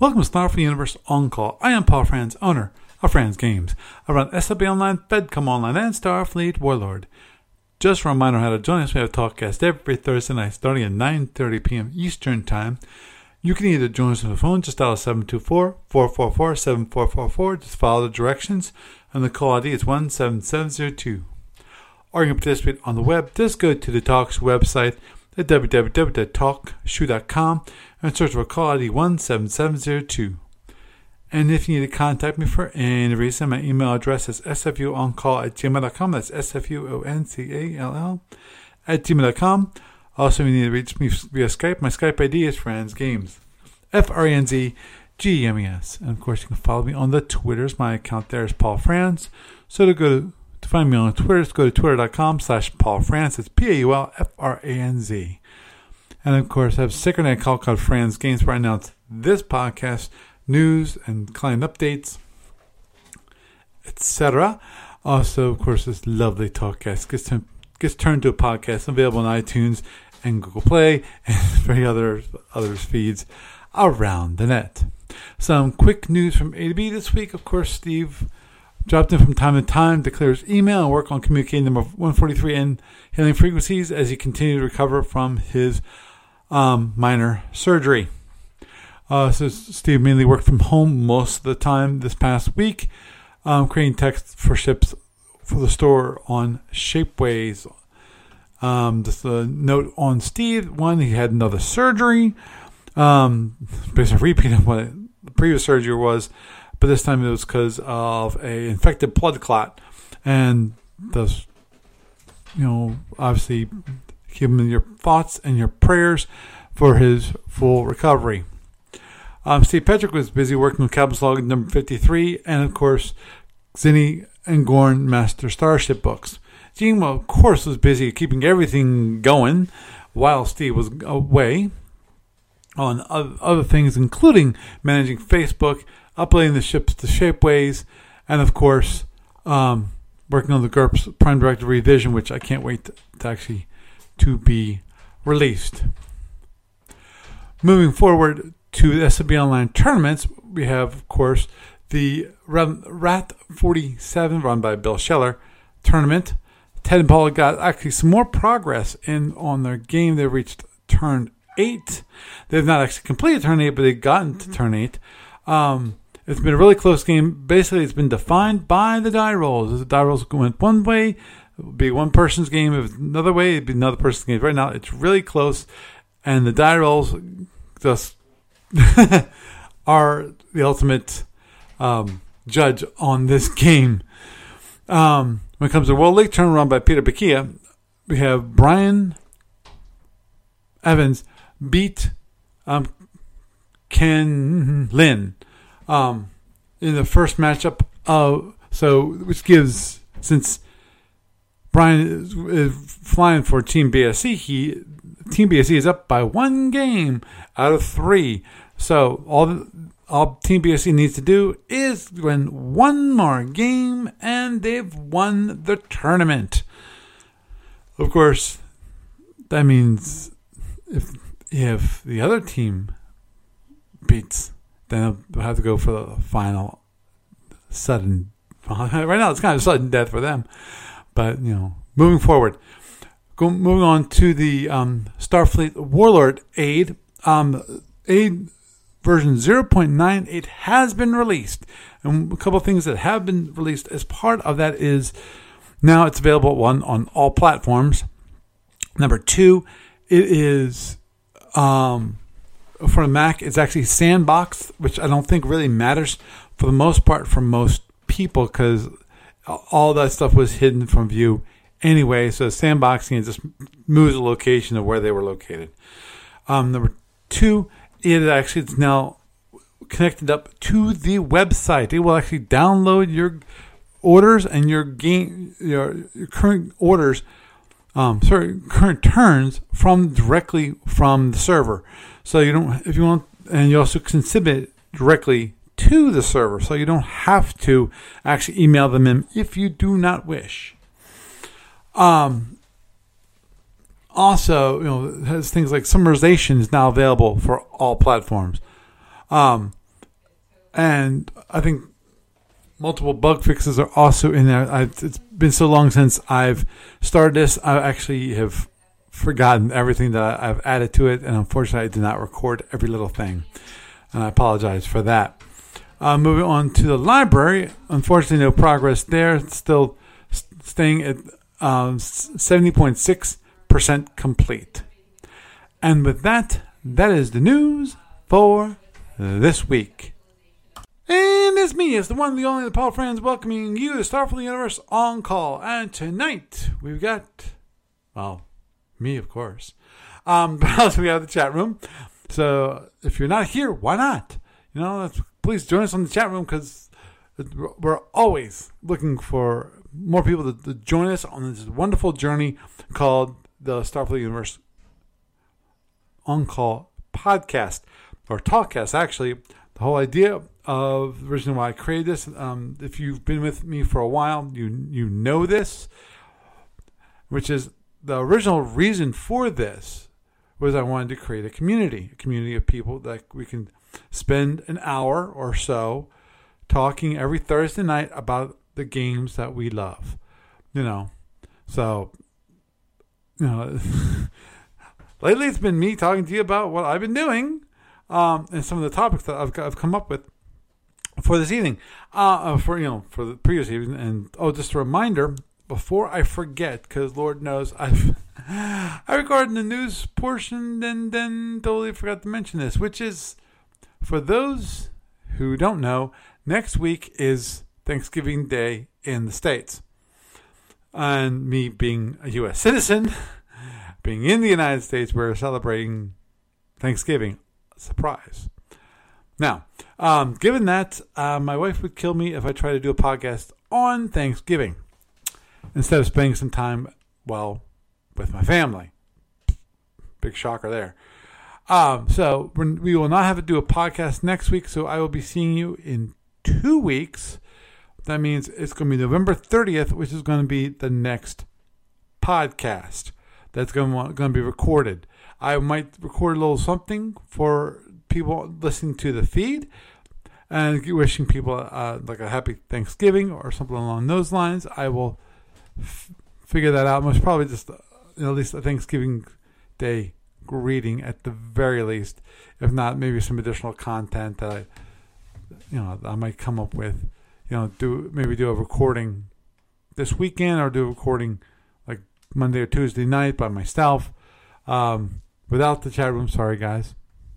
Welcome to Starfleet Universe On Call. I am Paul Franz, owner of Franz Games. I run SFB Online, FedCom Online, and Starfleet Warlord. Just a reminder how to join us. We have a talkcast every Thursday night starting at 9:30 p.m. Eastern Time. You can either join us on the phone, just dial 724-444-7444. Just follow the directions, and the call ID is 17702. Or you can participate on the web. Just go to the Talks website at www.talkshoe.com and search for call ID 17702. And if you need to contact me for any reason, my email address is sfuoncall@gmail.com. That's sfuoncall@gmail.com. Also, if you need to reach me via Skype, my Skype ID is Franz Games. FRANZGEMES. And of course, you can follow me on the Twitters. My account there is Paul Franz. So to find me on Twitter, just go to twitter.com/Paul Franz. It's PAULFRANZ. And of course, I have a second account called Franz Games where I announce this podcast, news and client updates, etc. Also, of course, this lovely talkcast gets turned to a podcast available on iTunes and Google Play and very others feeds around the net. Some quick news from A to B this week. Of course, Steve dropped in from time to time to clear his email and work on communicating number 143 and hailing frequencies as he continued to recover from his minor surgery. So Steve mainly worked from home most of the time this past week, creating text for ships for the store on Shapeways. Just a note on Steve. One, he had another surgery. Basically a repeat of what the previous surgery was, but this time it was because of a infected blood clot. And thus, obviously keep him in your thoughts and your prayers for his full recovery. Steve Petrick was busy working with Captain's Log number 53, and of course, Zinni and Gorn Master Starship books. Gene, of course, was busy keeping everything going while Steve was away on other things, including managing Facebook, uploading the ships to Shapeways, and of course, working on the GURPS Prime Directive revision, which I can't wait to be released. Moving forward to the SFB Online tournaments, we have, of course, the RAT 47 run by Bill Scheller tournament. Ted and Paula got actually some more progress on their game. They reached turn 8. They've not actually completed turn 8, but they've gotten to turn 8. It's been a really close game. Basically, it's been defined by the die rolls. If the die rolls went one way, it would be one person's game. If it's another way, it'd be another person's game. Right now, it's really close, and the die rolls just are the ultimate judge on this game. When it comes to World League tournament run by Peter Bakia, we have Brian Evans beat Ken Lin in the first matchup. Which gives, since Brian is flying for Team BSC, Team BSC is up by 1 game out of 3. So all Team BSC needs to do is win one more game, and they've won the tournament. Of course, that means if the other team beats, then they'll have to go for the final sudden. Right now, it's kind of sudden death for them. But moving forward. Moving on to the Starfleet Warlord aid. Aid version 0.98 has been released. And a couple of things that have been released as part of that is now it's available, on all platforms. Number 2, it is for the Mac, it's actually sandboxed, which I don't think really matters for the most part for most people because all that stuff was hidden from view anyway, so sandboxing, it just moves the location of where they were located. Number 2, it's now connected up to the website. It will actually download your orders and your current orders, current turns directly from the server. So you don't, if you want, and you also can submit directly to the server, so you don't have to actually email them in if you do not wish. Also, it has things like summarization is now available for all platforms. And I think multiple bug fixes are also in there. It's been so long since I've started this. I actually have forgotten everything that I've added to it, and unfortunately, I did not record every little thing. And I apologize for that. Moving on to the library. Unfortunately, no progress there. It's still staying at 70.6% complete. And with that, that is the news for this week. And it's me, it's the one, the only, the Paul Franz, welcoming you to Starfleet Universe On Call. And tonight, we've got, well, me, of course. But also we have the chat room. So if you're not here, why not? Please join us on the chat room, because we're always looking for more people to join us on this wonderful journey called the Starfleet Universe On Call podcast, or talkcast, actually. The whole idea of the reason why I created this, if you've been with me for a while, you know this, which is the original reason for this was I wanted to create a community of people that we can spend an hour or so talking every Thursday night about the games that we love. So lately it's been me talking to you about what I've been doing, and some of the topics that I've come up with for this evening, for the previous evening. And just a reminder before I forget, because Lord knows I recorded the news portion and then totally forgot to mention this, which is, for those who don't know, next week is Thanksgiving Day in the States. And me being a U.S. citizen, being in the United States, we're celebrating Thanksgiving. Surprise. Now, given that, my wife would kill me if I try to do a podcast on Thanksgiving instead of spending some time, with my family. Big shocker there. So we will not have to do a podcast next week, so I will be seeing you in 2 weeks. That means it's going to be November 30th, which is going to be the next podcast that's going to be recorded. I might record a little something for people listening to the feed and wishing people like a happy Thanksgiving or something along those lines. I will figure that out. Most probably just at least a Thanksgiving Day greeting at the very least. If not, maybe some additional content that I might come up with. Do a recording this weekend, or do a recording like Monday or Tuesday night by myself, without the chat room. Sorry, guys.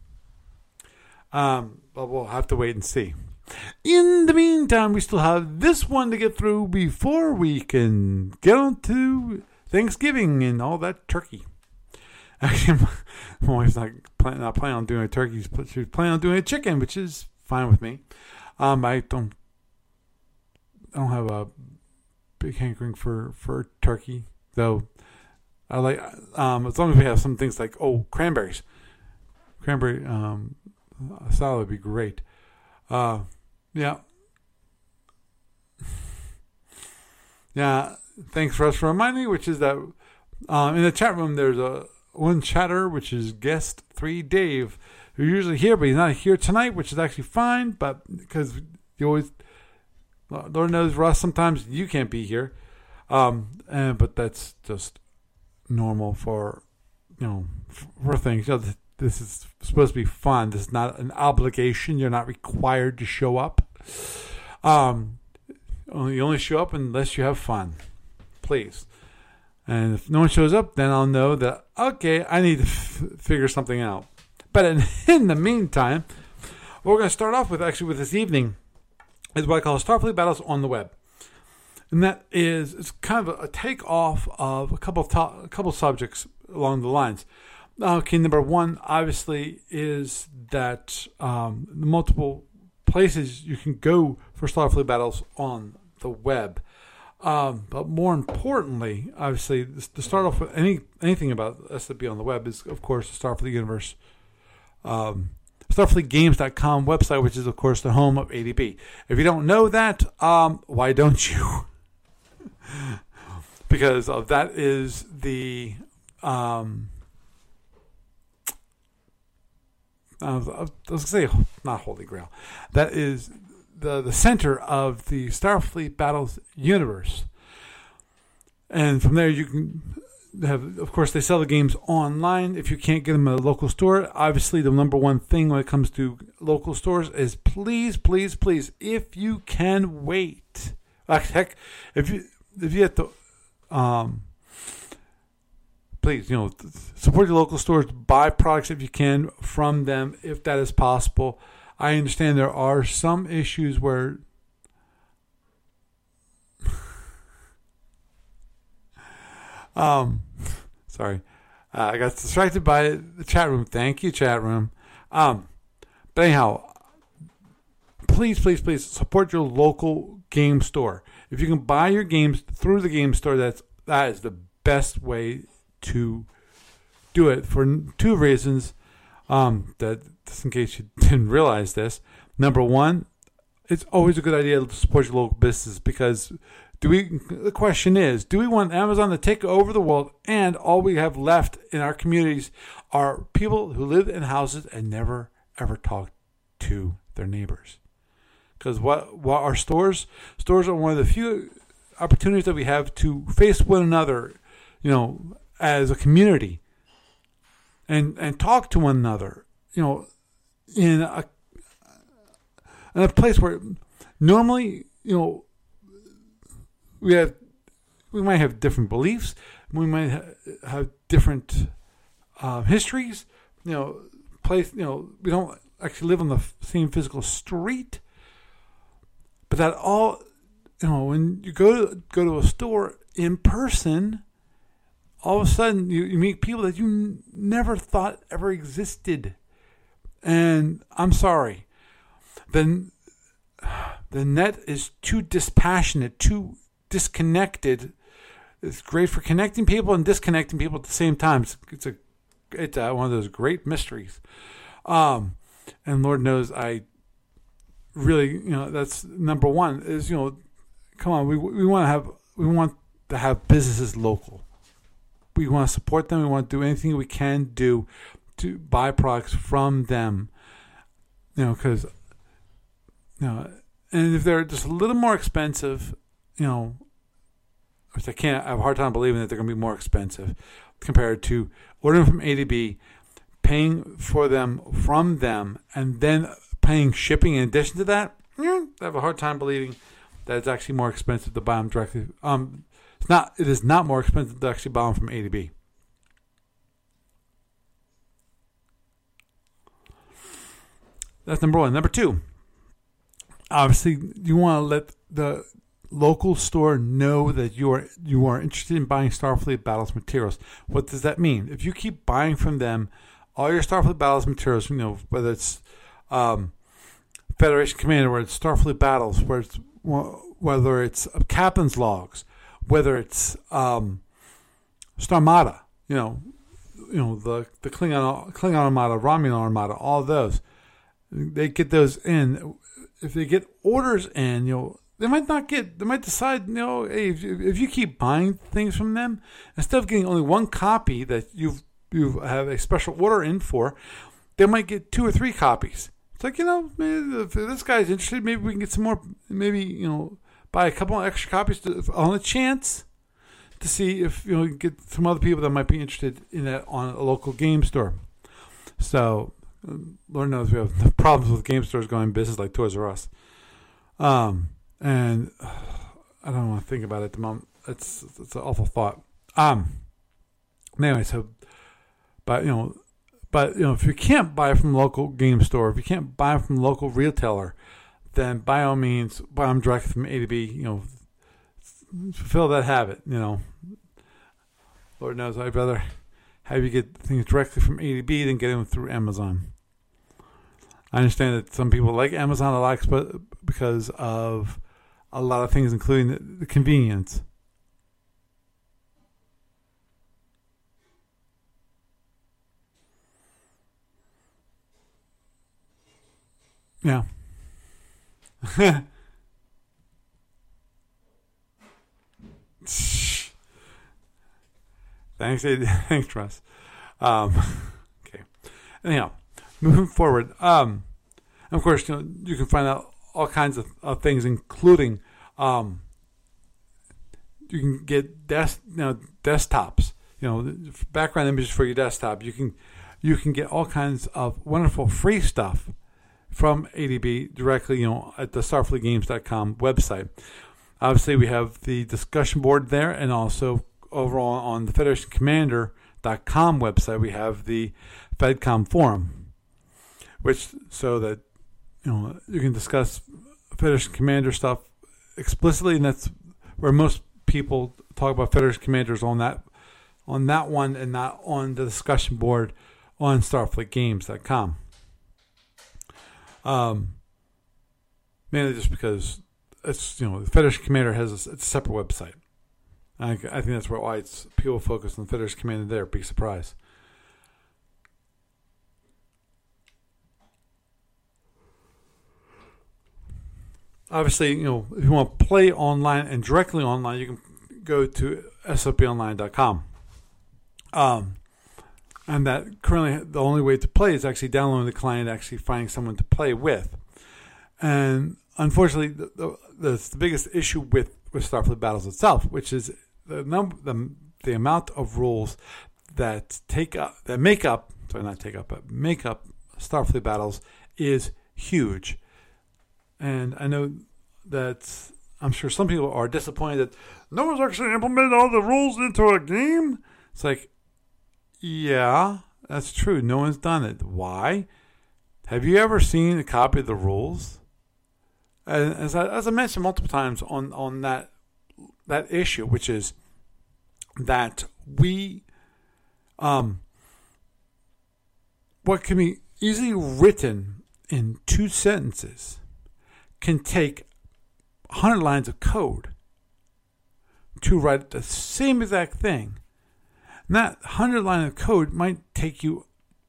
But we'll have to wait and see. In the meantime, we still have this one to get through before we can get on to Thanksgiving and all that turkey. Actually, my wife's not planning on doing a turkey. She's planning on doing a chicken, which is fine with me. I don't have a big hankering for turkey, though. I like as long as we have some things like cranberries. Cranberry salad would be great. Yeah. Thanks for reminding me, which is that in the chat room there's one chatter, which is guest 3 Dave, who's usually here, but he's not here tonight, which is actually fine. But because you always, Lord knows, Russ, sometimes you can't be here, but that's just normal for things. This is supposed to be fun. This is not an obligation. You're not required to show up. You only show up unless you have fun. Please. And if no one shows up, then I'll know that, okay, I need to figure something out. But in the meantime, what we're going to start off with this evening is what I call Starfleet Battles on the Web. And that is, it's kind of a takeoff of a couple subjects along the lines. Okay, number one, obviously, is that the multiple places you can go for Starfleet Battles on the web. But more importantly, obviously, to start off with anything about SFB on the web is, of course, the Starfleet Universe, StarfleetGames.com website, which is, of course, the home of ADB. If you don't know that, why don't you? Because that is the was going to say not Holy Grail. That is the center of the Starfleet Battles universe. And from there, you can have, of course, they sell the games online. If you can't get them at a local store, obviously the number one thing when it comes to local stores is please, please, please, if you can wait. Heck, if you have to, please, support your local stores. Buy products if you can from them, if that is possible. I understand there are some issues where sorry. I got distracted by the chat room. Thank you, chat room. But anyhow, please, please, please support your local game store. If you can buy your games through the game store, that is the best way to do it for two reasons. That just in case you didn't realize this. Number one, it's always a good idea to support your local business because the question is, do we want Amazon to take over the world and all we have left in our communities are people who live in houses and never, ever talk to their neighbors? Because what our stores are one of the few opportunities that we have to face one another, as a community and talk to one another, in a place where normally, we might have different beliefs. We might have different histories. We don't actually live on the same physical street. But that all, when you go to a store in person, all of a sudden you meet people that you never thought ever existed. And I'm sorry, the net is too dispassionate, too disconnected. It's great for connecting people and disconnecting people at the same time. It's one of those great mysteries. And Lord knows I really, that's number one is, come on, we want to have businesses local. We want to support them. We want to do anything we can do to buy products from them, because, and if they're just a little more expensive, which I have a hard time believing that they're going to be more expensive compared to ordering from A to B, paying for them from them, and then paying shipping in addition to that. I have a hard time believing that it's actually more expensive to buy them directly. It is not more expensive to actually buy them from A to B. That's number one. Number two, obviously, you want to let the local store know that you are interested in buying Starfleet Battles materials. What does that mean? If you keep buying from them all your Starfleet Battles materials, whether it's Federation Commander, whether it's Starfleet Battles, whether it's Captain's Logs, whether it's Starmada, the Klingon Armada, Romulan Armada, all of those. They get those in. If they get orders in, they might decide, hey, if you keep buying things from them, instead of getting only one copy that you have a special order in for, they might get 2 or 3 copies. It's like, maybe if this guy's interested, maybe we can get some more, maybe, buy a couple of extra copies on a chance to see if, get some other people that might be interested in that on a local game store. So, Lord knows we have problems with game stores going business like Toys R Us. And I don't want to think about it at the moment. It's an awful thought. Anyway, so, but if you can't buy from a local game store, if you can't buy from a local retailer, then by all means buy them directly from A to B. Fulfill that habit. Lord knows I'd rather have you get things directly from A to B than get them through Amazon. I understand that some people like Amazon a lot because of a lot of things, including the convenience. Yeah. Thanks, Russ. Okay. Anyhow, moving forward, of course, you can find out all kinds of things, including you can get desktops, background images for your desktop. You can get all kinds of wonderful free stuff from ADB directly, at the StarfleetGames.com website. Obviously, we have the discussion board there, and also over on the FederationCommander.com website, we have the FedCom forum, so that you can discuss Federation Commander stuff explicitly, and that's where most people talk about Federation Commanders on that one, and not on the discussion board on StarfleetGames.com. Mainly just because it's the Federation Commander has a separate website. I think that's why it's people focus on Federation Commander there. Big surprise. Obviously, if you want to play online and directly online, you can go to SFBOnline.com. And that currently the only way to play is actually downloading the client, actually finding someone to play with. And unfortunately, the biggest issue with Starfleet Battles itself, which is the amount of rules that make up Starfleet Battles is huge. And I know that I'm sure some people are disappointed that no one's actually implemented all the rules into a game. It's like, yeah, that's true. No one's done it. Why? Have you ever seen a copy of the rules? And as I mentioned multiple times on that issue, which is that what can be easily written in 2 sentences can take 100 lines of code to write the same exact thing. And that 100 line of code might take you,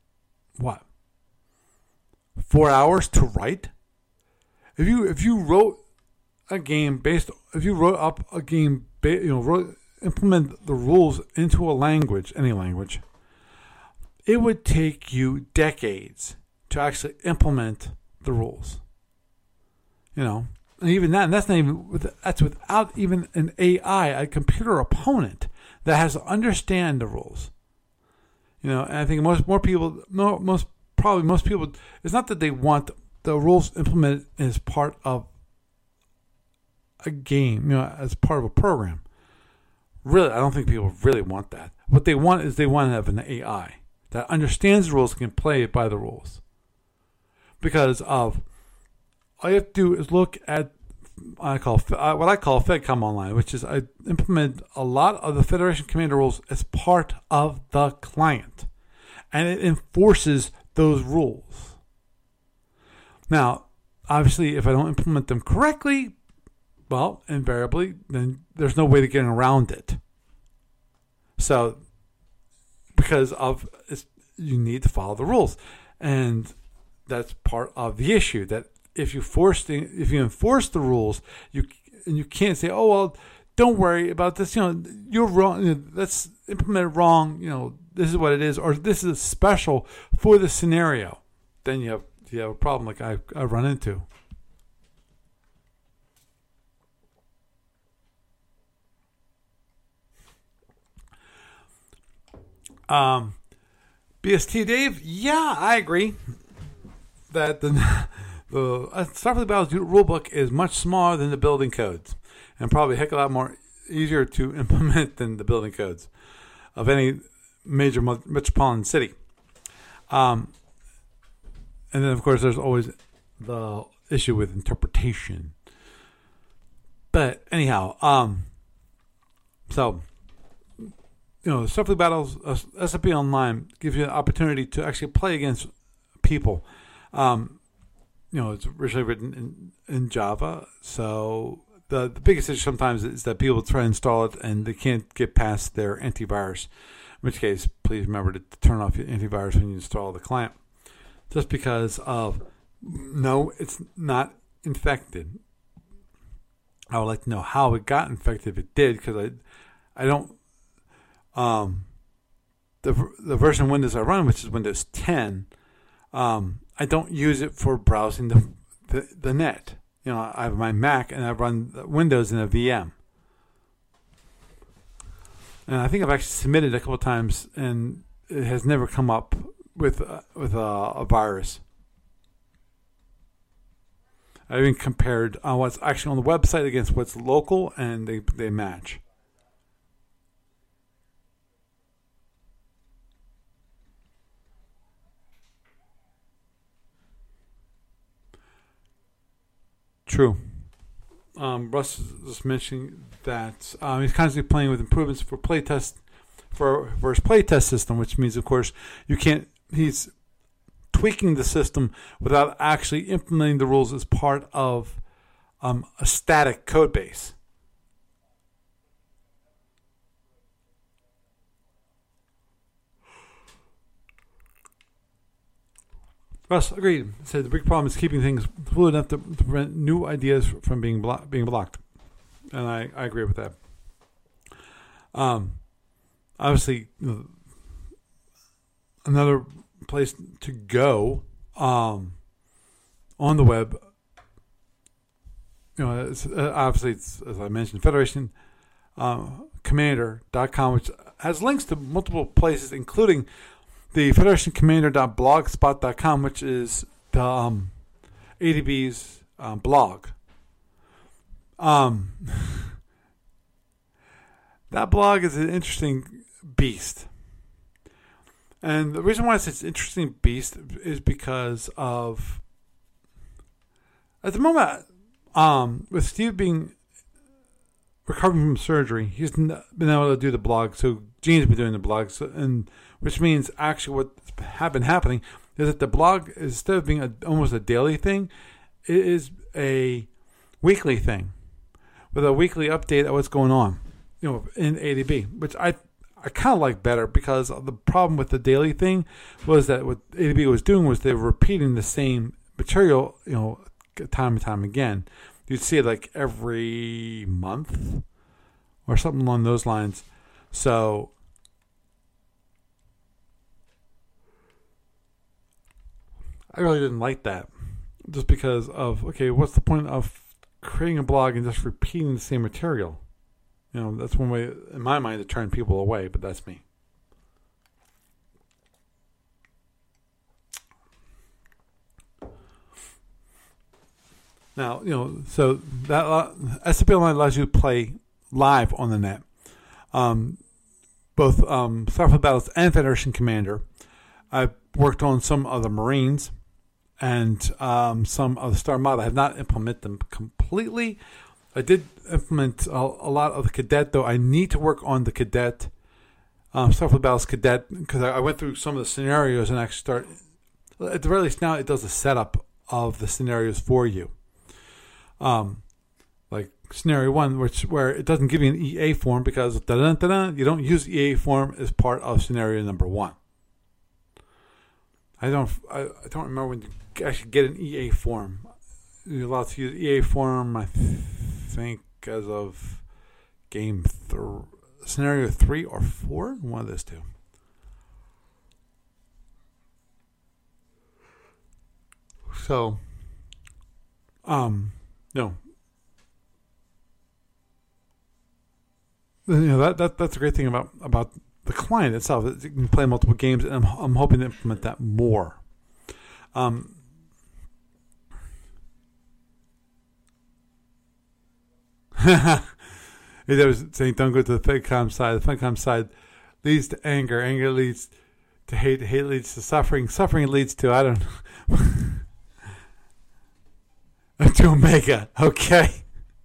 4 hours to write? If you wrote a game implement the rules into a language, any language, it would take you decades to actually implement the rules. And even that, and that's without even an AI, a computer opponent that has to understand the rules. And I think most people, it's not that they want the rules implemented as part of a game, as part of a program. Really, I don't think people really want that. What they want is they want to have an AI that understands the rules and can play by the rules. Because of all you have to do is look at what I call FedCom Online, which is I implement a lot of the Federation Commander rules as part of the client, and it enforces those rules. Now, obviously, if I don't implement them correctly, well, invariably, then there's no way to get around it. So, because of you need to follow the rules, and that's part of the issue. That if you enforce the rules, you can't say, "Oh well, don't worry about this. You're wrong. That's implemented wrong. This is what it is, or this is special for the scenario." Then you have a problem like I've run into. BST Dave, yeah, I agree that the Starfleet Battles rulebook is much smaller than the building codes, and probably a heck of a lot more easier to implement than the building codes of any major metropolitan city. And then, of course, there's always the issue with interpretation. But anyhow, Starfleet Battles, SFB Online gives you an opportunity to actually play against people. It's originally written in Java, so the biggest issue sometimes is that people try to install it and they can't get past their antivirus. In which case, please remember to turn off your antivirus when you install the client. Just because it's not infected. I would like to know how it got infected if it did, because I don't. The version of Windows I run, which is Windows 10, I don't use it for browsing the net. I have my Mac and I run Windows in a VM. And I think I've actually submitted a couple of times, and it has never come up with a virus. I even compared what's actually on the website against what's local, and they match. True. Russ is just mentioning that he's constantly playing with improvements for playtest for his playtest system, which means, of course, you can't. He's tweaking the system without actually implementing the rules as part of a static code base. Russ agreed. Said the big problem is keeping things fluid enough to prevent new ideas from being blocked, and I agree with that. Obviously, another place to go on the web. Obviously, it's, as I mentioned, Federation Commander.com, which has links to multiple places, including the FederationCommander.blogspot.com, which is the ADB's blog. That blog is an interesting beast. And the reason why it's an interesting beast is because of, at the moment, with Steve being recovering from surgery, he's been able to do the blog. So Gene's been doing the blog, and which means actually what's been happening is that the blog, instead of being almost a daily thing, it is a weekly thing with a weekly update of what's going on, in ADB, which I kind of like better, because the problem with the daily thing was that what ADB was doing was they were repeating the same material, time and time again. You'd see it like every month or something along those lines. So I really didn't like that, just because of, okay, what's the point of creating a blog and just repeating the same material? That's one way, in my mind, to turn people away, but that's me. Now, so that SCP Online allows you to play live on the net. Both Starfleet Battles and Federation Commander. I've worked on some of the Marines and some of the Star Model. I have not implemented them completely. I did implement a lot of the Cadet, though I need to work on the Cadet, Starfleet Battles Cadet, because I went through some of the scenarios and actually start, at the very least now, it does a setup of the scenarios for you. Like scenario 1, where it doesn't give you an EA form because you don't use EA form as part of scenario number 1. I don't remember when you actually get an EA form. You're allowed to use EA form, I think, as of scenario 3 or 4, one of those two. So, no. That's a great thing about the client itself. You can play multiple games, and I'm hoping to implement that more. It was saying, don't go to the FedCom side. The FedCom side leads to anger. Anger leads to hate. Hate leads to suffering. Suffering leads to, I don't know, to Omega. Okay.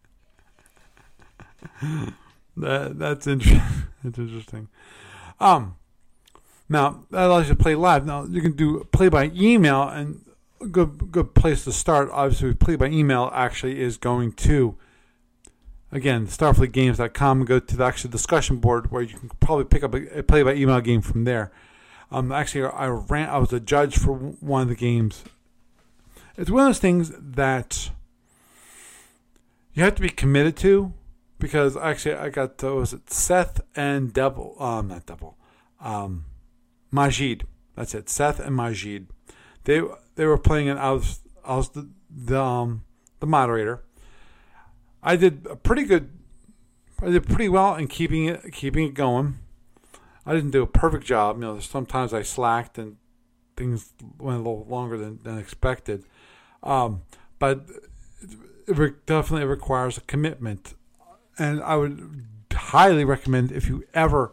That's interesting. That's interesting. Now that allows you to play live. Now you can do play by email, and a good place to start. Obviously, play by email actually is going to, again, StarfleetGames.com, and go to the actual discussion board where you can probably pick up a play by email game from there. Actually, I was a judge for one of the games. It's one of those things that you have to be committed to. Because actually, I got, was it Seth and Majid. That's it, Seth and Majid. they were playing, and I was the moderator. I did pretty well in keeping it going. I didn't do a perfect job. Sometimes I slacked and things went a little longer than expected. But it definitely requires a commitment, and I would highly recommend, if you ever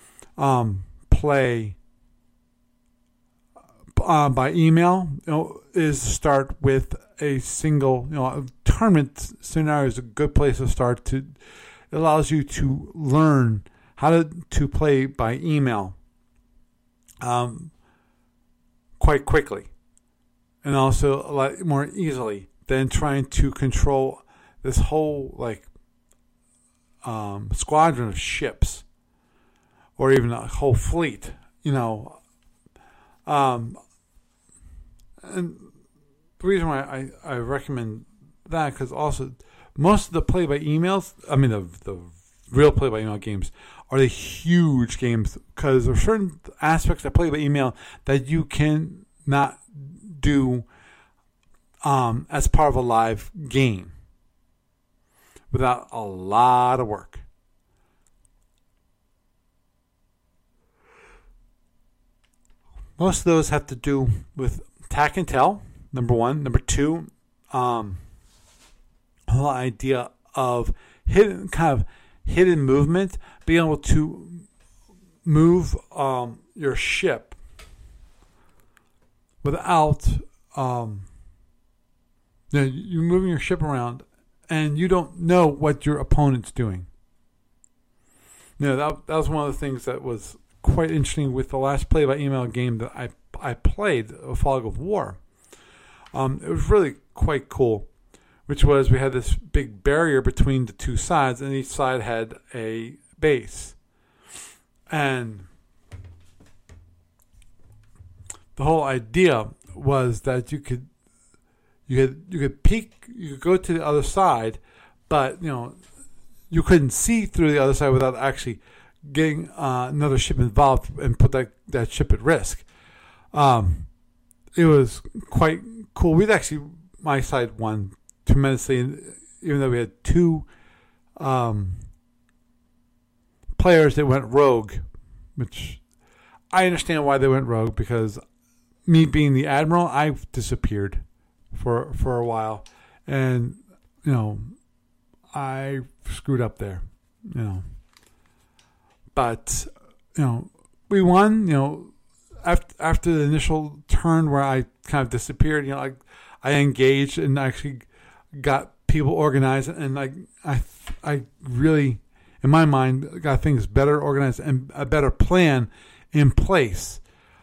play by email, is to start with a single. A tournament scenario is a good place to start. It allows you to learn how to play by email quite quickly, and also a lot more easily than trying to control this whole squadron of ships, or even a whole fleet. And the reason why I recommend that, because also most of the play by emails, the real play by email games, are the huge games, because there are certain aspects of play by email that you can not do as part of a live game without a lot of work. Most of those have to do with attack and tell, number one. Number two, the whole idea of hidden movement, being able to move your ship without you're moving your ship around and you don't know what your opponent's doing. That was one of the things that was quite interesting with the last play by email game that I played, Fog of War. It was really quite cool, which was we had this big barrier between the two sides, and each side had a base. And the whole idea was that you could peek, you could go to the other side, but you couldn't see through the other side without actually getting another ship involved and put that ship at risk. It was quite cool. My side won tremendously, even though we had two players that went rogue, which I understand why they went rogue, because me being the admiral, I disappeared for a while, and I screwed up there, but we won. After the initial turn where I kind of disappeared, I engaged and actually got people organized, and I really, in my mind, got things better organized and a better plan in place.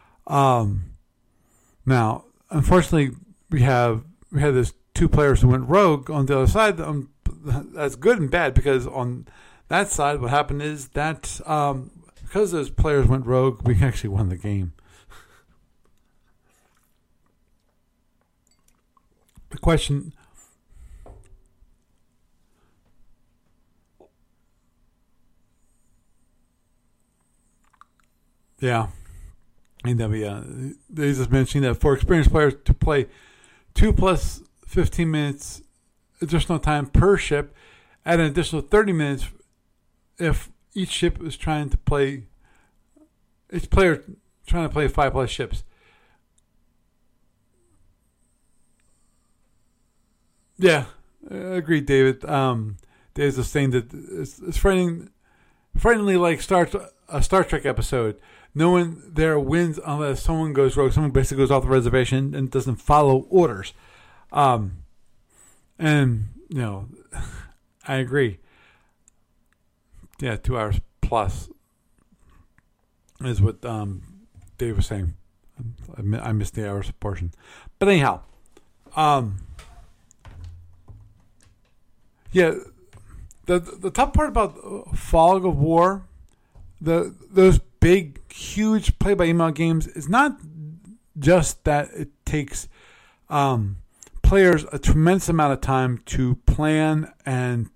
Now, unfortunately, we had this two players who went rogue on the other side. That's good and bad, because on that side, what happened is that because those players went rogue, we actually won the game. The question. Yeah. And they just mentioned that for experienced players to play 2 plus 15 minutes additional time per ship, add an additional 30 minutes if each player trying to play 5 plus ships. Yeah, I agree, David. David's just saying that it's frighteningly like a Star Trek episode. No one there wins unless someone goes rogue. Someone basically goes off the reservation and doesn't follow orders. And I agree. Yeah, 2 hours plus is what Dave was saying. I missed the hours portion, but anyhow, yeah, the tough part about Fog of War, those big, huge play-by-email games, is not just that it takes players a tremendous amount of time to plan and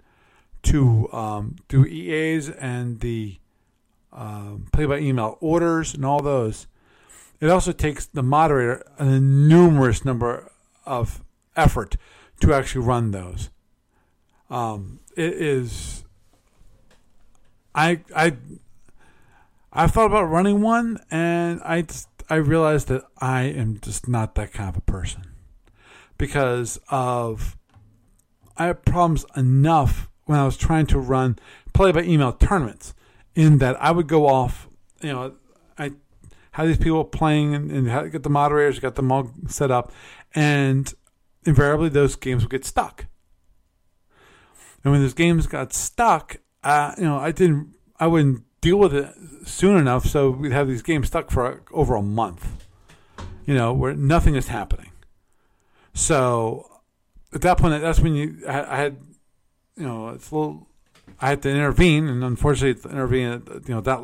to do EAs and the play-by-email orders and all those. it also takes the moderator a numerous number of effort to actually run those. It is. I've thought about running one, and I realized that I am just not that kind of a person, because I have problems enough when I was trying to run play by email tournaments, in that I would go off. I had these people playing and get the moderators, got them all set up, and invariably those games would get stuck. And when those games got stuck, I wouldn't deal with it soon enough, so we'd have these games stuck for over a month, where nothing is happening. So at that point, that's when I had, it's a little, I had to intervene, and unfortunately, that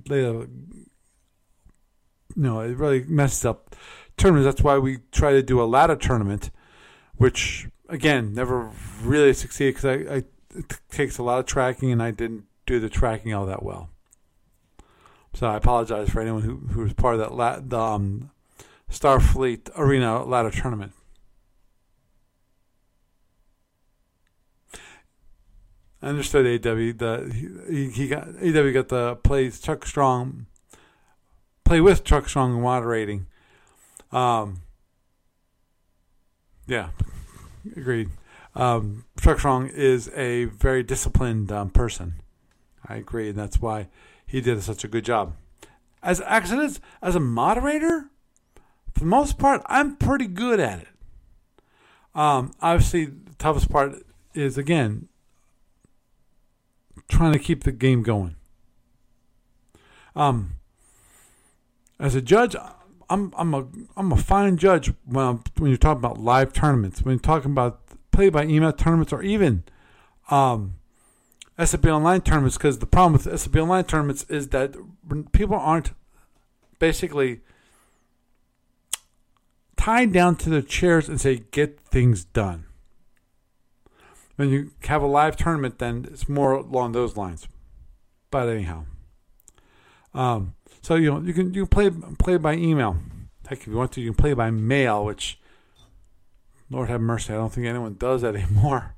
it really messes up tournaments. That's why we try to do a ladder tournament, which again never really succeeded, because it takes a lot of tracking, and I didn't do the tracking all that well. So I apologize for anyone who was part of that Starfleet Arena ladder tournament. I understood AW. AW got the play Chuck Strong, play with Chuck Strong moderating. Yeah, agreed. Chuck Strong is a very disciplined person. I agree, and that's why he did such a good job. As a moderator, for the most part, I'm pretty good at it. Obviously, the toughest part is, again, trying to keep the game going. As a judge, I'm a fine judge when you're talking about live tournaments. When you're talking about play by email tournaments, or even SFB Online tournaments, because the problem with SFB Online tournaments is that people aren't basically tied down to their chairs and say, get things done. When you have a live tournament, then it's more along those lines. But anyhow, so you can play by email. Heck, if you want to, you can play by mail, which, Lord have mercy, I don't think anyone does that anymore.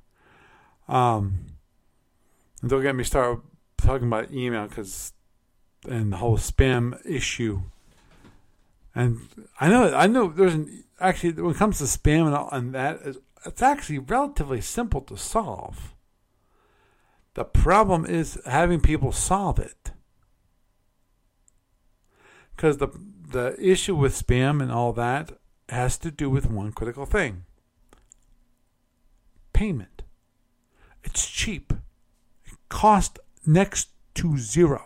And don't get me started talking about email, and the whole spam issue. And I know there's actually, when it comes to spam and that, it's actually relatively simple to solve. The problem is having people solve it. Because the issue with spam and all that has to do with one critical thing. Payment. It's cheap. It costs next to zero.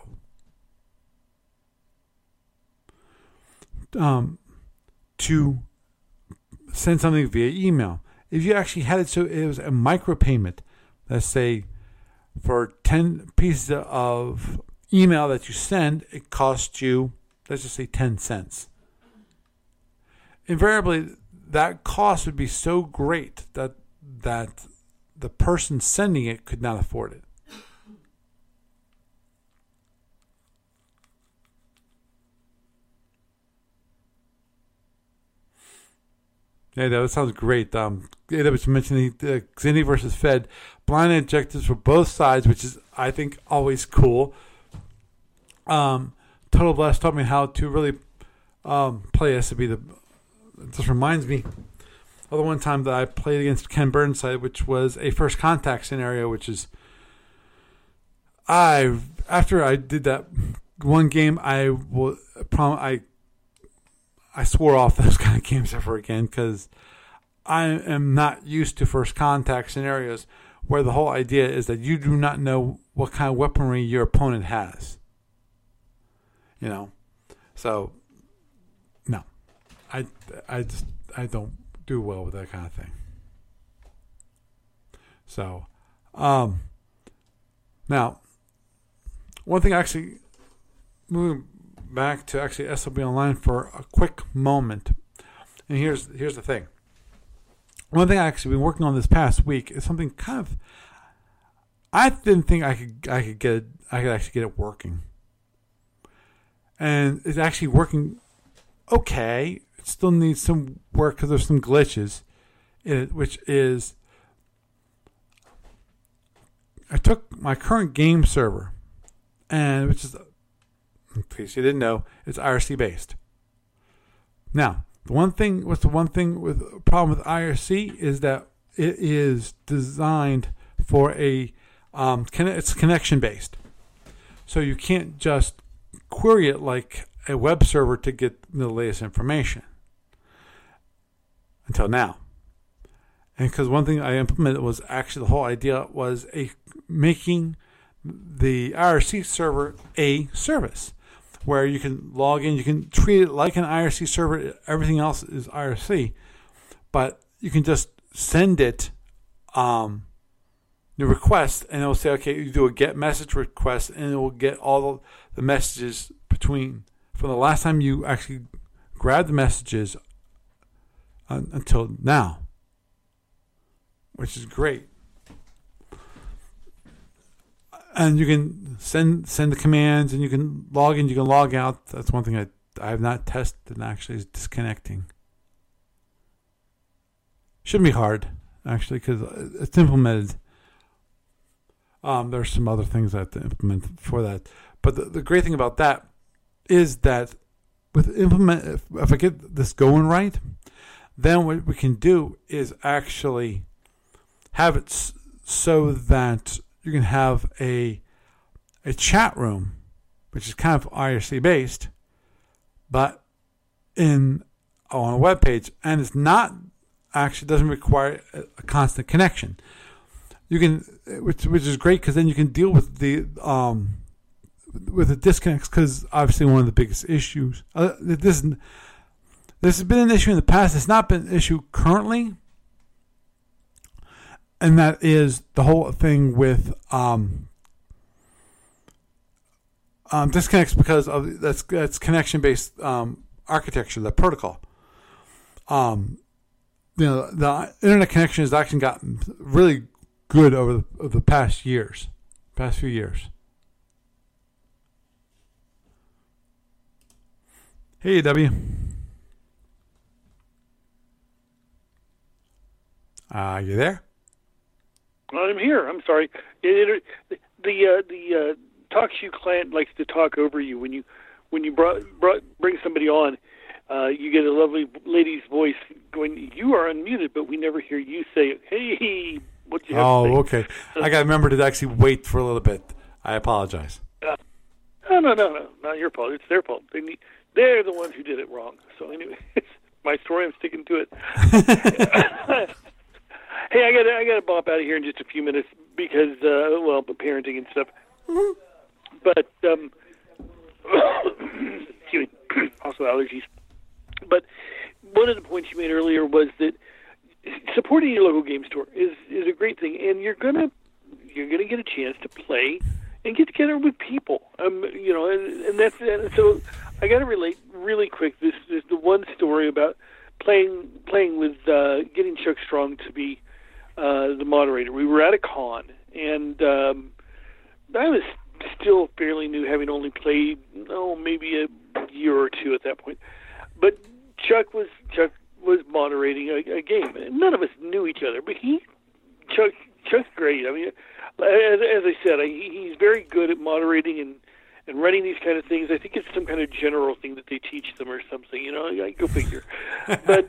To send something via email. If you actually had it so it was a micropayment, let's say for 10 pieces of email that you send, it costs you, let's just say 10 cents. Invariably, that cost would be so great that the person sending it could not afford it. Yeah, that sounds great. AW mentioned Xindi versus Fed. Blind objectives for both sides, which is, I think, always cool. Total Blast taught me how to really play SCB. It just reminds me of the one time that I played against Ken Burnside, which was a first contact scenario, which is... After I did that one game, I swore off those kind of games ever again, because I am not used to first contact scenarios where the whole idea is that you do not know what kind of weaponry your opponent has. So no, I don't do well with that kind of thing. So, now, one thing actually, moving back to actually SLB Online for a quick moment. And here's the thing. One thing I actually been working on this past week is something kind of, I didn't think I could actually get it working. And it's actually working okay. It still needs some work because there's some glitches in it, which is I took my current game server, and which is, in case you didn't know, it's IRC based. Now, the one thing with the problem with IRC is that it is designed for it's connection based. So you can't just query it like a web server to get the latest information. Until now. And because one thing I implemented was actually the whole idea was making the IRC server a service where you can log in, you can treat it like an IRC server, everything else is IRC, but you can just send it the request, and it will say, okay, you do a get message request, and it will get all the messages from the last time you actually grabbed the messages until now, which is great. And you can send the commands, and you can log in, you can log out. That's one thing I have not tested, and actually is disconnecting. Shouldn't be hard, actually, because it's implemented. There's some other things I have to implement for that. But the great thing about that is that if I get this going right, then what we can do is actually have it so that you can have a chat room, which is kind of IRC based, but on a web page, and it's not actually doesn't require a constant connection. You can, which is great, because then you can deal with the disconnects, because obviously one of the biggest issues. This has been an issue in the past. It's not been an issue currently, and that is the whole thing with disconnects because of that's connection based architecture, the protocol. The internet connection has actually gotten really good over the past few years. Hey, W. You there? I'm here. I'm sorry. The TalkShoe client likes to talk over you when you bring somebody on. You get a lovely lady's voice going, "You are unmuted," but we never hear you say, "Hey, what you have to say?" Oh, okay. I got to remember to actually wait for a little bit. I apologize. No, not your fault. It's their fault. They're the ones who did it wrong. So anyway, it's my story. I'm sticking to it. Hey, I got to bop out of here in just a few minutes because, parenting and stuff. Mm-hmm. But excuse me, also allergies. But one of the points you made earlier was that supporting your local game store is a great thing, and you're gonna get a chance to play and get together with people. And that's so. I got to relate really quick. This is the one story about playing with getting Chuck Strong to be the moderator. We were at a con, and I was still fairly new, having only played maybe a year or two at that point. But Chuck was moderating a game. None of us knew each other, but Chuck's great. I mean, as I said, he's very good at moderating and running these kind of things. I think it's some kind of general thing that they teach them or something. Go figure. But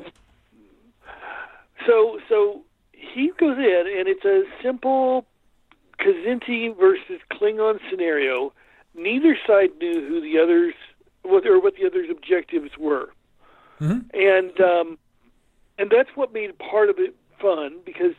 so he goes in, and it's a simple Kzinti versus Klingon scenario. Neither side knew who the others what the others' objectives were, mm-hmm. And that's what made part of it fun because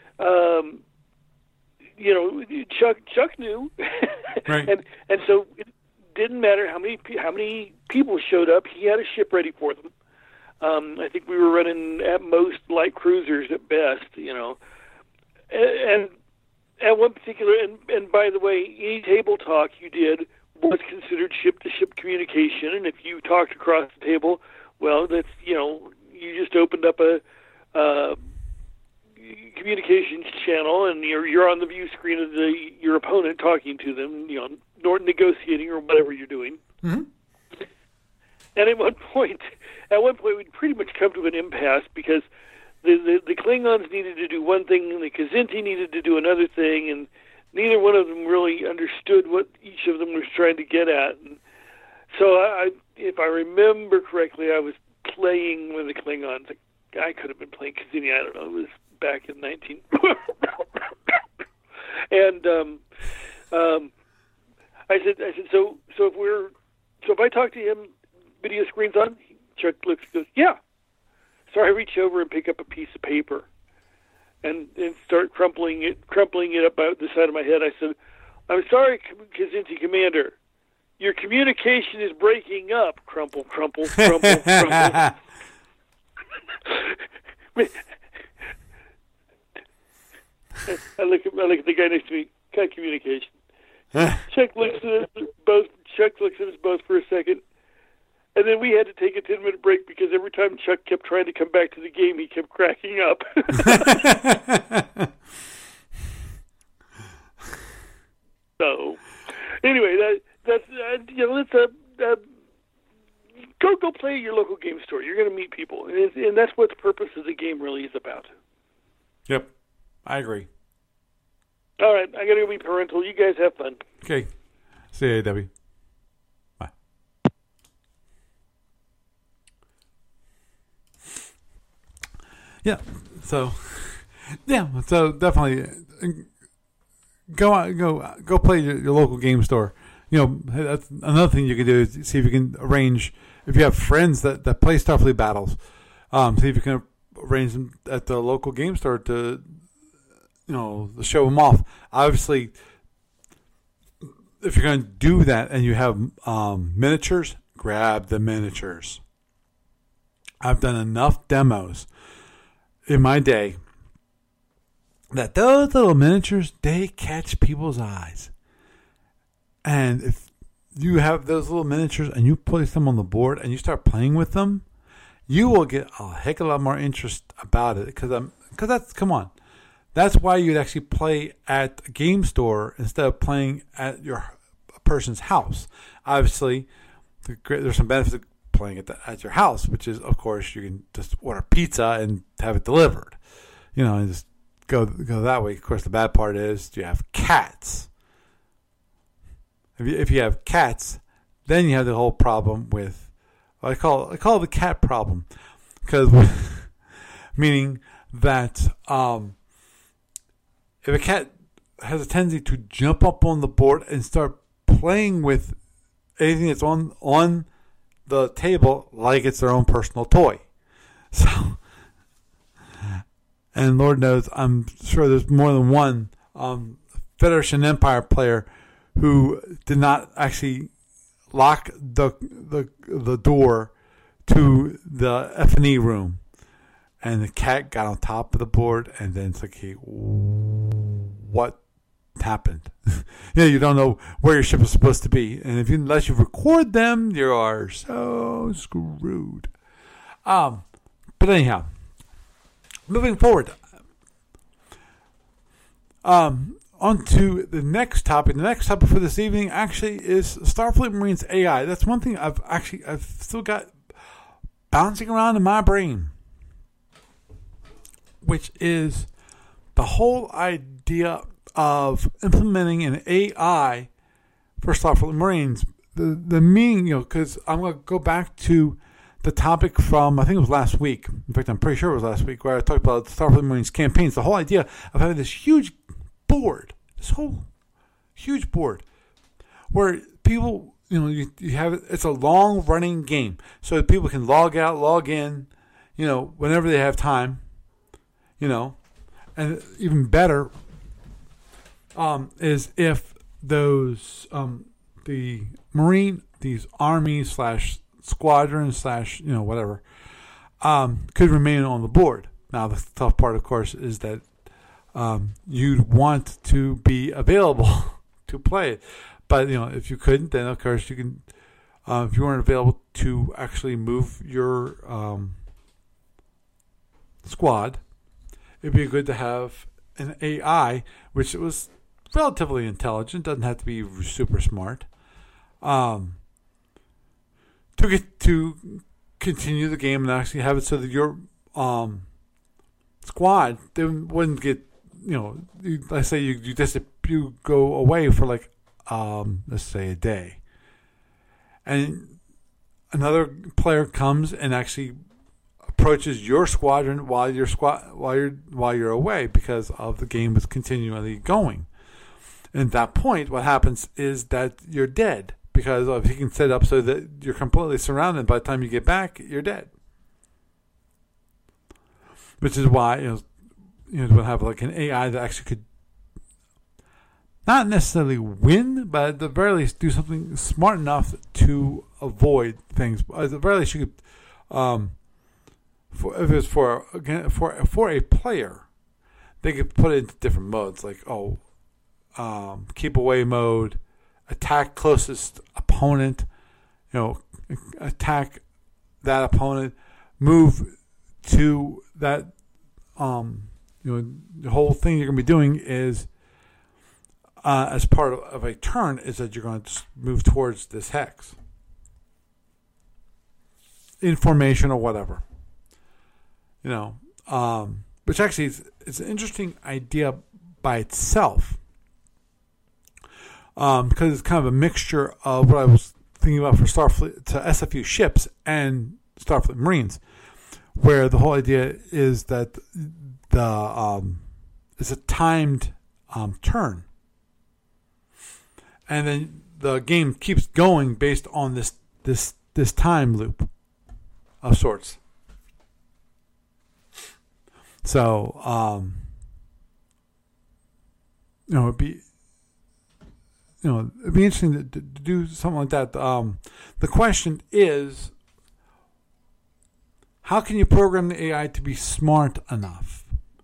Chuck knew, right. and so it didn't matter how many people showed up. He had a ship ready for them. I think we were running at most light cruisers at best, and at one particular, and by the way, any table talk you did was considered ship-to-ship communication, and if you talked across the table, well, that's, you just opened up a communications channel, and you're on the view screen of your opponent talking to them, negotiating or whatever you're doing. Mm-hmm. And at one point, we'd pretty much come to an impasse because the Klingons needed to do one thing, and the Kzinti needed to do another thing, and neither one of them really understood what each of them was trying to get at. And so, if I remember correctly, I was playing with the Klingons. I could have been playing Kzinti. I don't know. It was back in 19. And I said, so if I talk to him, video screen's on. Chuck looks, goes, yeah. So I reach over and pick up a piece of paper, and start crumpling it up out the side of my head. I said, I'm sorry, Kzinti Commander. Your communication is breaking up. Crumple, crumple, crumple, crumple. I look at the guy next to me. Cut communication. Chuck looks at us both for a second, and then we had to take a 10-minute break because every time Chuck kept trying to come back to the game, he kept cracking up. So, anyway, let's go play at your local game store. You're going to meet people, and that's what the purpose of the game really is about. Yep, I agree. All right, I got to go be parental. You guys have fun. Okay. See you, Debbie. Bye. Yeah. So definitely go play your local game store. You know, that's another thing you can do is see if you can arrange, if you have friends that play Starfleet battles, see if you can arrange them at the local game store to, show them off. Obviously, if you're going to do that and you have miniatures, grab the miniatures. I've done enough demos in my day that those little miniatures, they catch people's eyes. And if you have those little miniatures and you place them on the board and you start playing with them, you will get a heck of a lot more interest about it. Because come on. That's why you'd actually play at a game store instead of playing at your person's house. Obviously, there's some benefits of playing at your house, which is, of course, you can just order pizza and have it delivered. And just go that way. Of course, the bad part is you have cats. If you have cats, then you have the whole problem with, I call it the cat problem, because meaning that if a cat has a tendency to jump up on the board and start playing with anything that's on the table like it's their own personal toy. So, and Lord knows, I'm sure there's more than one Federation Empire player who did not actually lock the door to the F&E room. And the cat got on top of the board, and then it's like, hey, what happened? You don't know where your ship is supposed to be. And unless you record them, you are so screwed. But anyhow, moving forward. On to the next topic. The next topic for this evening actually is Starfleet Marines AI. That's one thing I've still got bouncing around in my brain, which is the whole idea of implementing an AI for Starfleet Marines. The meaning, because I'm going to go back to the topic from, I think it was last week. In fact, I'm pretty sure it was last week, where I talked about Starfleet Marines campaigns. The whole idea of having this huge board, this whole huge board, where people, you have it's a long running game, so that people can log out, log in, whenever they have time. And even better is if those these armies / squadrons / whatever could remain on the board. Now the tough part, of course, is that you'd want to be available to play it, but if you couldn't, then of course you can. If you weren't available to actually move your squad, it'd be good to have an AI, which was relatively intelligent, doesn't have to be super smart, to to continue the game and actually have it so that your squad they wouldn't get let's say you go away for like let's say a day, and another player comes and actually approaches your squadron while you're away because of the game is continually going. And at that point, what happens is that you're dead because if you can set it up so that you're completely surrounded. By the time you get back, you're dead. Which is why we'll have like an AI that actually could not necessarily win, but at the very least do something smart enough to avoid things. At the very least, you could, if it's for a player, they could put it into different modes, like keep away mode, attack closest opponent, attack that opponent, move to that. The whole thing you're going to be doing is, as part of a turn, is that you're going to move towards this hex, in formation or whatever. Which actually is an interesting idea by itself, because it's kind of a mixture of what I was thinking about for Starfleet to SFU ships and Starfleet Marines, where the whole idea is that it's a timed turn, and then the game keeps going based on this time loop of sorts. So it'd be interesting to do something like that. The question is, how can you program the AI to be smart enough?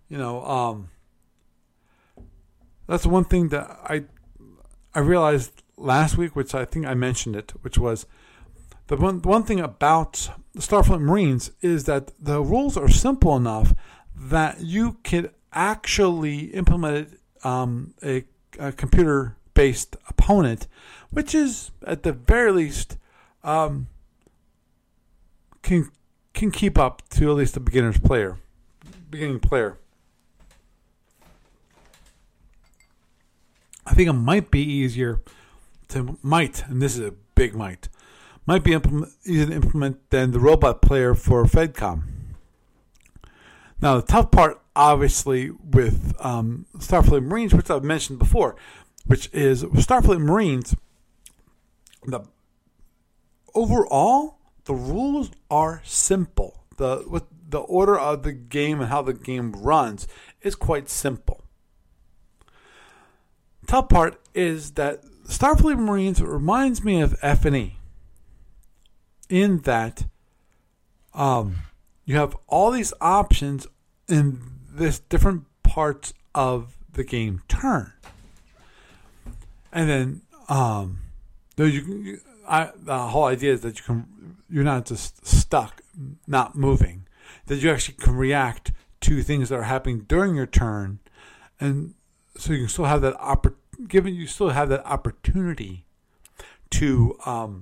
That's one thing that I realized last week, which I think I mentioned it, which was the one thing about the Starfleet Marines is that the rules are simple enough that you could actually implement a computer-based opponent, which is at the very least can keep up to at least the beginning player. I think it might be easier and this is a big might be easier to implement than the robot player for FedCom. Now, the tough part, obviously, with Starfleet Marines, which I've mentioned before, which is Starfleet Marines, overall, the rules are simple. The order of the game and how the game runs is quite simple. The tough part is that Starfleet Marines reminds me of F&E in that you have all these options in this different parts of the game turn, and then the whole idea is that you're not just stuck, not moving, that you actually can react to things that are happening during your turn, and so you can still have that opportunity to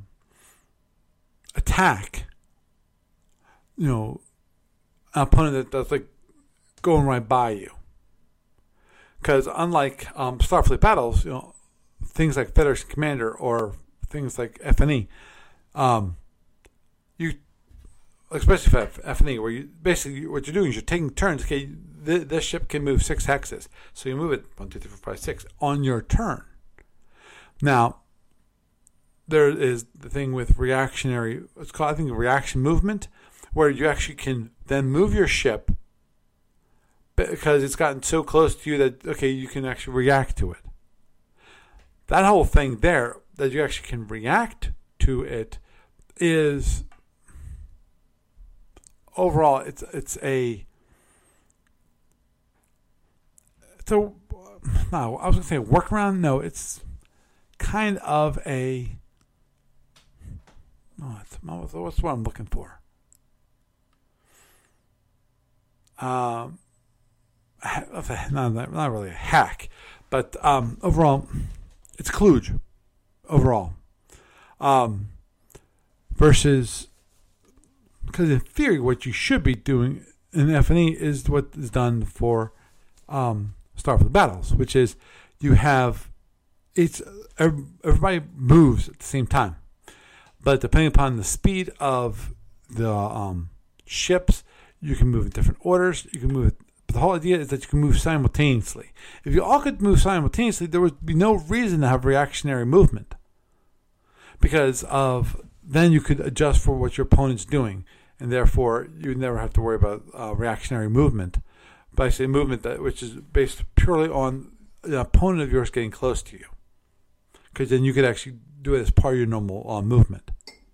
attack, an opponent that's like going right by you. Because unlike Starfleet battles, things like Federation Commander or things like F&E, you, especially for F&E, where you basically what you're doing is you're taking turns. Okay, this ship can move 6 hexes, so you move it 1, 2, 3, 4, 5, 6 on your turn. Now, there is the thing with reactionary. It's called, I think, reaction movement, where you actually can then move your ship because it's gotten so close to you that you can actually react to it. That whole thing there, that you actually can react to it, is overall it's a no, I was gonna say a workaround. No, it's kind of a what's what I'm looking for. Not really a hack, but overall, it's kludge. Overall, versus, because in theory, what you should be doing in F&E is what is done for Starfleet Battles, which is you have everybody moves at the same time, but depending upon the speed of the ships, you can move in different orders. You can move. But the whole idea is that you can move simultaneously. If you all could move simultaneously, there would be no reason to have reactionary movement, because then you could adjust for what your opponent's doing, and therefore you would never have to worry about reactionary movement. But I say movement which is based purely on the opponent of yours getting close to you, because then you could actually do it as part of your normal movement.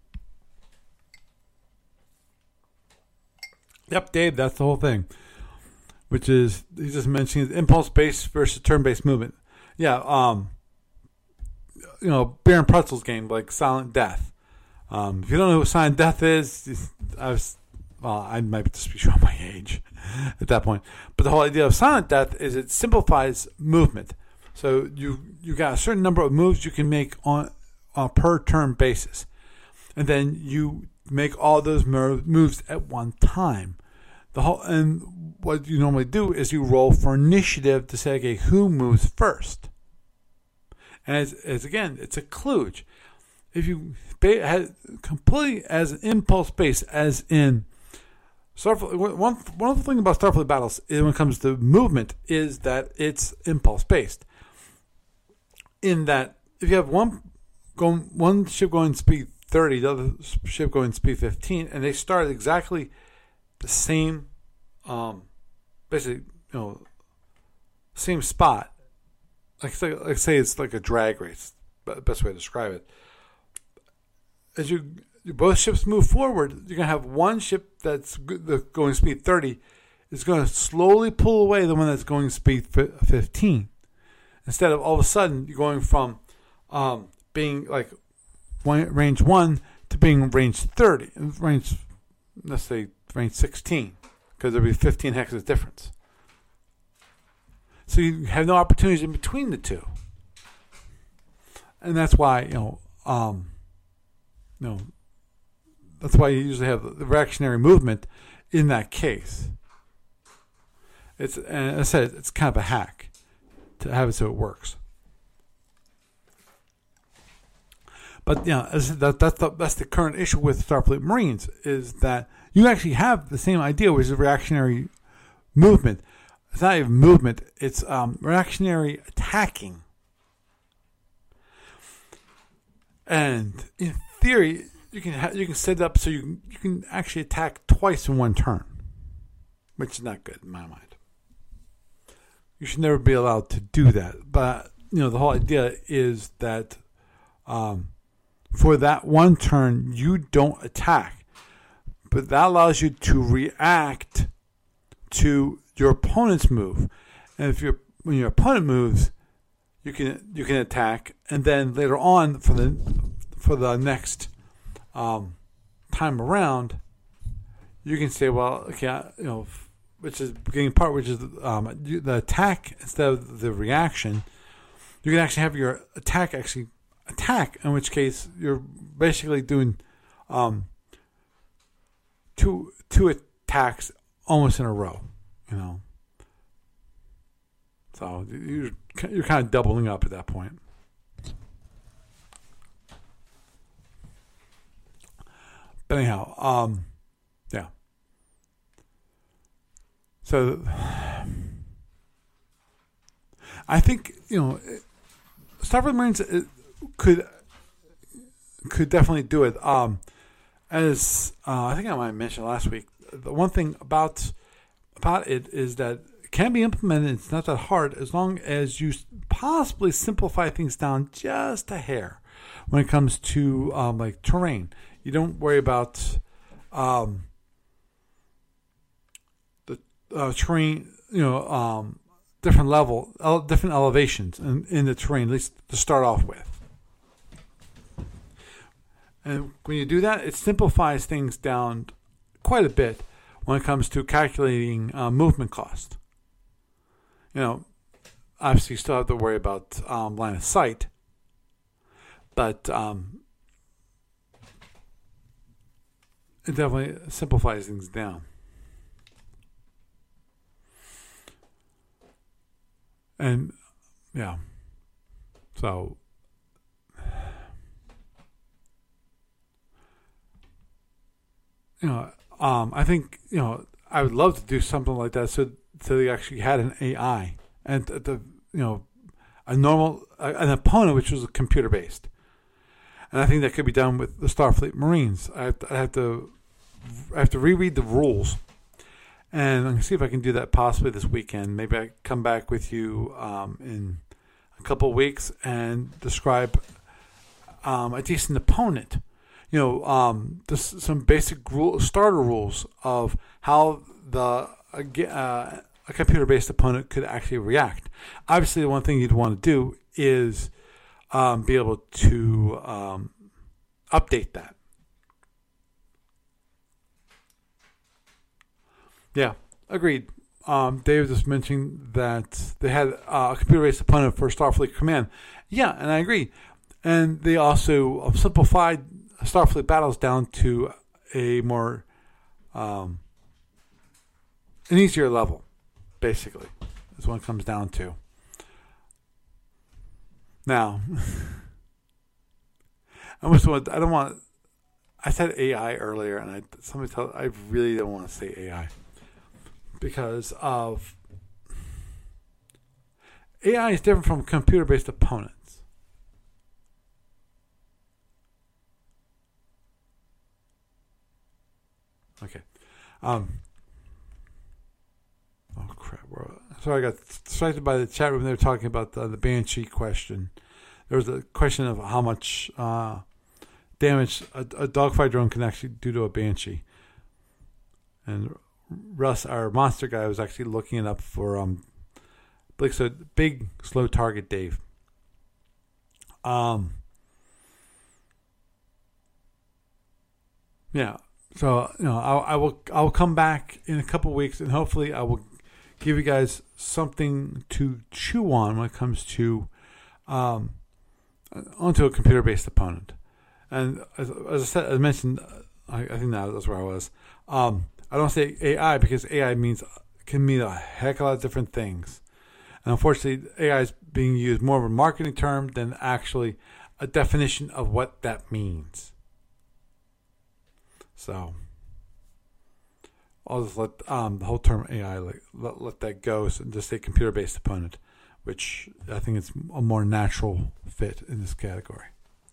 Yep, Dave, that's the whole thing. Which is, he's just mentioning impulse-based versus turn-based movement. Yeah, Baron Pretzel's game, like Silent Death. If you don't know what Silent Death is, I might just be showing my age at that point. But the whole idea of Silent Death is it simplifies movement. So you got a certain number of moves you can make on a per turn basis, and then you make all those moves at one time. And what you normally do is you roll for initiative to say, okay, who moves first? And again, it's a kludge. If you had completely as an impulse based, as in Starfleet, one of the things about Starfleet Battles is when it comes to movement is that it's impulse based. In that, if you have one ship going speed 30, the other ship going speed 15, and they start at exactly the same, basically, same spot. Like say it's like a drag race, best way to describe it. As both ships move forward, you're gonna have one ship that's going speed 30 is going to slowly pull away the one that's going speed 15. Instead of all of a sudden you're going from being like range 1 to being range 30, let's say range 16, because there'll be 15 hexes difference. So you have no opportunities in between the two, and that's why that's why you usually have the reactionary movement in that case. And as I said, it's kind of a hack to have it so it works. But that's the current issue with Starfleet Marines, is that you actually have the same idea, which is reactionary movement. It's not even movement; it's reactionary attacking. And in theory, you can set it up so you can actually attack twice in one turn, which is not good in my mind. You should never be allowed to do that. But the whole idea is that for that one turn, you don't attack, but that allows you to react to your opponent's move. And when your opponent moves, you can attack, and then later on for the next time around, you can say, well, okay, which is beginning part, which is the attack instead of the reaction. You can actually have your attack attack, in which case you're basically doing two attacks almost in a row. So you're kind of doubling up at that point. But anyhow, yeah. So I think Starfleet Marines could definitely do it. As I think I might have mentioned last week, the one thing about it is that it can be implemented. It's not that hard as long as you possibly simplify things down just a hair when it comes to like terrain. You don't worry about the terrain, different elevations in the terrain, at least to start off with. And when you do that, it simplifies things down quite a bit when it comes to calculating movement cost. Obviously you still have to worry about line of sight, but it definitely simplifies things down. And yeah, so I think I would love to do something like that. So they actually had an AI and a normal an opponent which was computer based, and I think that could be done with the Starfleet Marines. I have to reread the rules, and I'm gonna see if I can do that possibly this weekend. Maybe I come back with you in a couple of weeks and describe a decent opponent. Just some basic starter rules of how a computer-based opponent could actually react. Obviously, the one thing you'd want to do is be able to update that. Yeah, agreed. Dave just mentioned that they had a computer-based opponent for Starfleet Command. Yeah, and I agree. And they also simplified Starfleet battles down to a more an easier level, basically, is what it comes down to. Now, I said AI earlier, and I really don't want to say AI because of AI is different from computer-based opponents. Okay. Oh crap! Sorry, I got distracted by the chat room. They were talking about the Banshee question. There was a question of how much damage a dogfight drone can actually do to a Banshee. And Russ, our monster guy, was actually looking it up for like so big slow target Dave. Yeah. So I will come back in a couple of weeks, and hopefully I will give you guys something to chew on when it comes to onto a computer-based opponent. And as I said, as I mentioned, I think that's where I was. I don't say AI because AI can mean a heck of a lot of different things, and unfortunately, AI is being used more of a marketing term than actually a definition of what that means. So I'll just let the whole term AI let that go and just say computer-based opponent, which I think is a more natural fit in this category.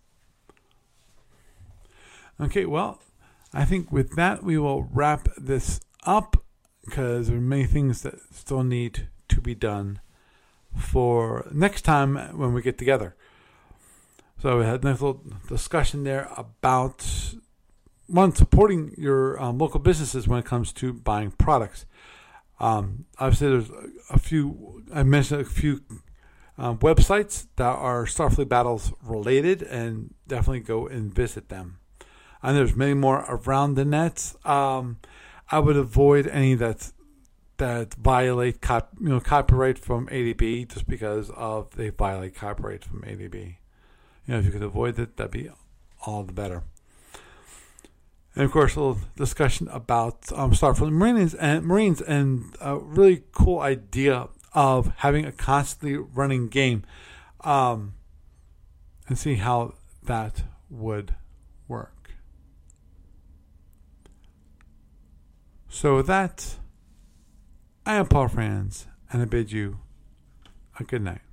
Okay, well, I think with that we will wrap this up because there are many things that still need to be done for next time when we get together. So we had a nice little discussion there about supporting your local businesses when it comes to buying products. Obviously, there's I mentioned a few websites that are Starfleet Battles related, and definitely go and visit them. And there's many more around the net. I would avoid any that violate copyright from ADB, just because they violate copyright from ADB. If you could avoid it, that'd be all the better. And of course, a little discussion about Starfleet Marines and a really cool idea of having a constantly running game, and see how that would work. So with that, I am Paul Franz, and I bid you a good night.